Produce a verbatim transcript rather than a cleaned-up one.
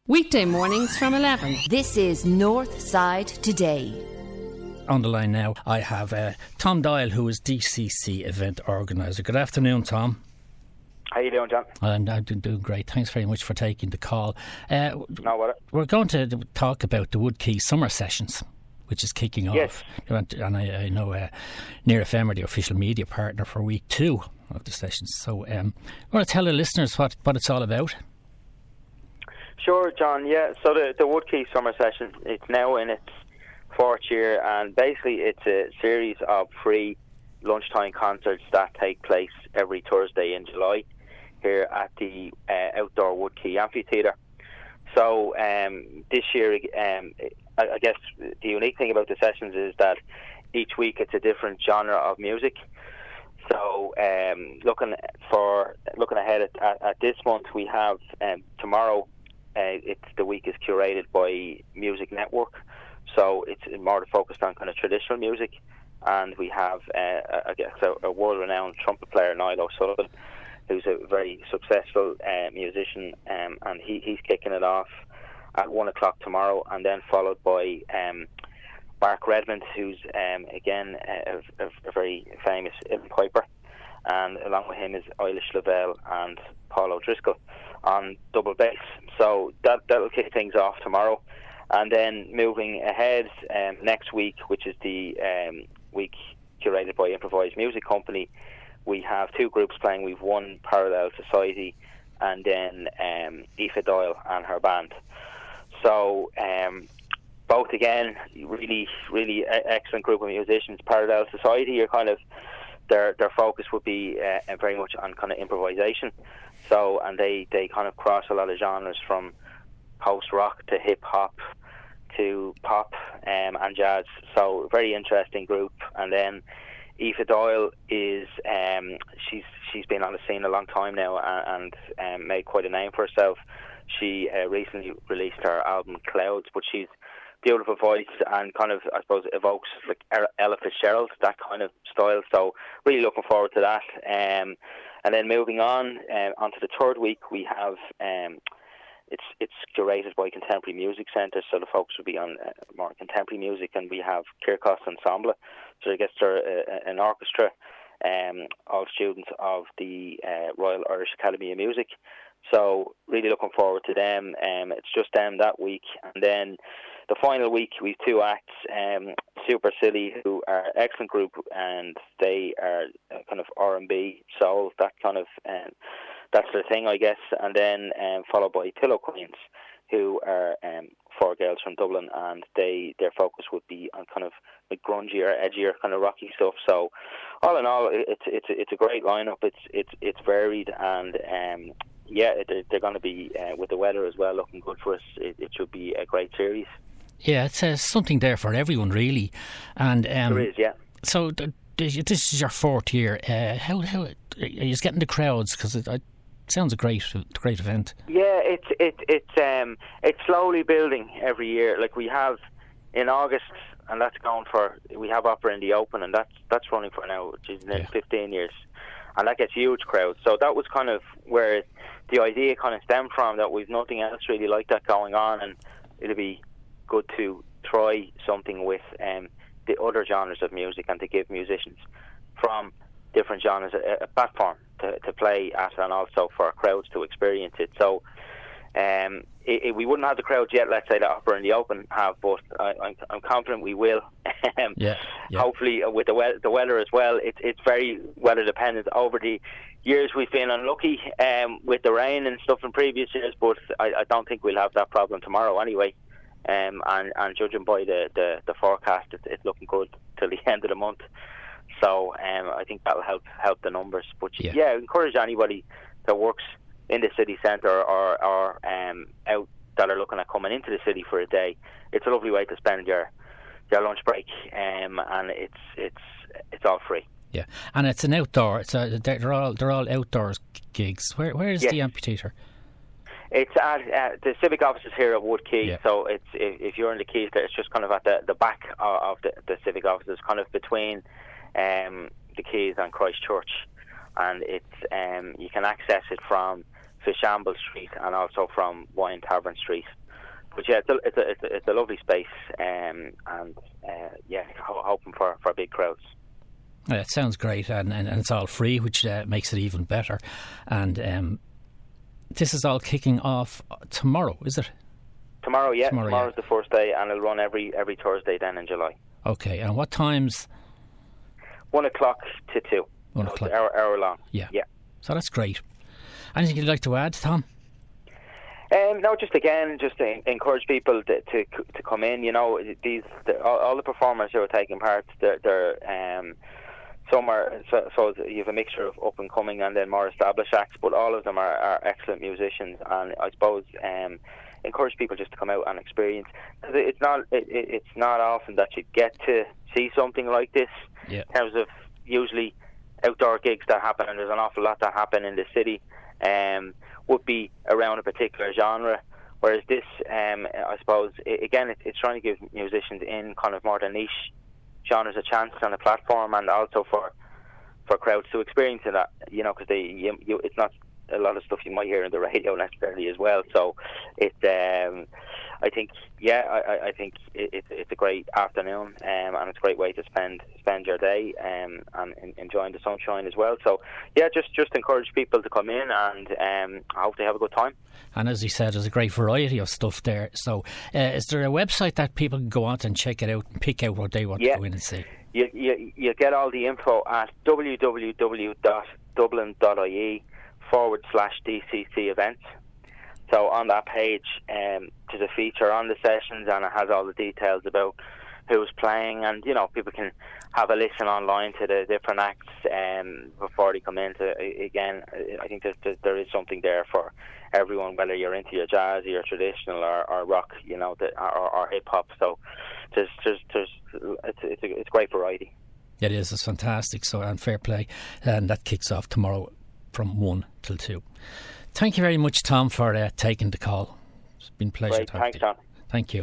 Weekday mornings from eleven. This is Northside Today. On the line now, I have uh, Tom Doyle, who is D C C event organiser. Good afternoon, Tom. How you doing, John? I'm, I'm doing great. Thanks very much for taking the call. Uh, no, what? We're going to talk about the Woodquay Summer Sessions, which is kicking off. Yes. And I, I know uh, Near F M are the official media partner for week two of the sessions. So um, I want to tell the listeners what, what it's all about. Sure, John. Yeah, so the, the Woodquay Summer Session, it's now in its fourth year, and basically it's a series of free lunchtime concerts that take place every Thursday in July here at the uh, outdoor Woodquay Amphitheatre. So um, this year, um, I, I guess the unique thing about the sessions is that each week it's a different genre of music. So um, looking for looking ahead at, at, at this month, we have um, tomorrow. Uh, it's the week is curated by Music Network, so it's more focused on kind of traditional music. And we have, uh, I guess, a, a world-renowned trumpet player, Niall O'Sullivan, who's a very successful uh, musician, um, and he, he's kicking it off at one o'clock tomorrow, and then followed by um, Mark Redmond, who's um, again a, a, a very famous uilleann piper, and along with him is Eilish Lavelle and Paul O'Driscoll on double bass. So that that'll kick things off tomorrow, and then moving ahead um, next week, which is the um, week curated by Improvised Music Company, we have two groups playing. We've one Parallel Society, and then um, Aoife Doyle and her band. So um, both again really really excellent group of musicians. Parallel Society are kind of their their focus would be uh, very much on kind of improvisation. So, and they, they kind of cross a lot of genres from post-rock to hip-hop to pop um, and jazz. So, very interesting group. And then Aoife Doyle is, um, she's she's been on the scene a long time now and, and um, made quite a name for herself. She uh, recently released her album Clouds, but she's beautiful voice and kind of, I suppose, evokes like Ella Fitzgerald, that kind of style. So, really looking forward to that. Um, And then moving on uh, onto the third week, we have um, it's it's curated by Contemporary Music Centre, so the focus will be on uh, more contemporary music, and we have Kirkos Ensemble. So I guess they're uh, an orchestra um, of students of the uh, Royal Irish Academy of Music. So really looking forward to them. Um, it's just them that week, and then the final week we've two acts. Um, Super Silly, who are an excellent group, and they are kind of R and B, soul, that kind of um, that's their thing, I guess. And then um, followed by Pillow Queens, who are um, four girls from Dublin, and they their focus would be on kind of like grungier, edgier, kind of rocky stuff. So all in all, it's it's it's a great lineup. It's it's it's varied, and um, yeah, they're, they're going to be uh, with the weather as well, looking good for us. It, it should be a great series. Yeah, it's uh, something there for everyone, really. And um, there is, yeah. So th- th- this is your fourth year. Uh, how how are you getting the crowds? Because it, it sounds a great great event. Yeah, it's it it's um it's slowly building every year. Like we have in August, and that's going for we have Opera in the Open, and that's that's running for now, which is nearly yeah. fifteen years, and that gets huge crowds. So that was kind of where the idea kind of stemmed from. That we've nothing else really like that going on, and it'll be good to try something with um, the other genres of music, and to give musicians from different genres a, a platform to, to play at, and also for crowds to experience it. So um, it, it, we wouldn't have the crowds yet, let's say, that Opera in the Open have, but I, I'm, I'm confident we will. um, yeah, yeah. Hopefully with the, we- the weather as well. It, it's very weather dependent. Over the years we've been unlucky um, with the rain and stuff in previous years, but I, I don't think we'll have that problem tomorrow anyway. Um, and, and judging by the, the, the forecast, it's, it's looking good till the end of the month. So um, I think that'll help help the numbers. But yeah, yeah encourage anybody that works in the city centre or, or um, out that are looking at coming into the city for a day. It's a lovely way to spend your your lunch break, um, and it's it's it's all free. Yeah, and it's an outdoor. It's a, they're all they're all outdoors gigs. Where where is yes. the amphitheatre? It's at uh, the civic offices here at Woodquay. Yeah. So it's if, if you're in the quays, it's just kind of at the, the back of, of the, the civic offices, kind of between um, the quays and Christchurch, and it's um, you can access it from Fishamble Street and also from Wine Tavern Street. But yeah, it's a, it's a, it's a, it's a lovely space, um, and uh, yeah, ho- hoping for, for big crowds. Yeah, it sounds great, and, and, and it's all free, which uh, makes it even better. And um, this is all kicking off tomorrow, is it? Tomorrow, yeah. Tomorrow, Tomorrow's yeah. the first day, and it'll run every every Thursday then in July. Okay, and what times? One o'clock to two. One so o'clock. It's hour, hour long. Yeah. Yeah. So that's great. Anything you'd like to add, Tom? Um, no, just again, just to encourage people to to, to come in. You know, these the, all, all the performers who are taking part, they're, they're um, some are so, so you have a mixture of up and coming and then more established acts, but all of them are, are excellent musicians. And I suppose um, encourage people just to come out and experience, because it's not it, it's not often that you get to see something like this. Yeah. In terms of usually outdoor gigs that happen, and there's an awful lot that happen in the city. Um, would be around a particular genre, whereas this, um, I suppose, it, again, it, it's trying to give musicians in kind of more the niche genres a chance on the platform, and also for for crowds to experience that, you know, because they, you, you, it's not a lot of stuff you might hear on the radio necessarily as well. So it, um, I think, yeah, I, I think it, it, it's a great afternoon, um, and it's a great way to spend spend your day, um, and in, enjoying the sunshine as well. So yeah, just just encourage people to come in, and um, I hope they have a good time. And as he said, there's a great variety of stuff there. So uh, is there a website that people can go on and check it out and pick out what they want yeah. to go in and see? You, you, you get all the info at w w w dot dublin dot i e forward slash D C C events. So on that page, um, there's a feature on the sessions, and it has all the details about who's playing, and you know, people can have a listen online to the different acts um, before they come in. To, again, I think that there is something there for everyone, whether you're into your jazz, or your traditional, or, or rock, you know, the, or, or hip hop. So there's, there's, there's, it's, it's, a, it's great variety. It is. It's fantastic. So, and fair play, and that kicks off tomorrow from one till two. Thank you very much, Tom, for uh, taking the call. It's been a pleasure Great. talking Thanks, to you. Tom. Thank you.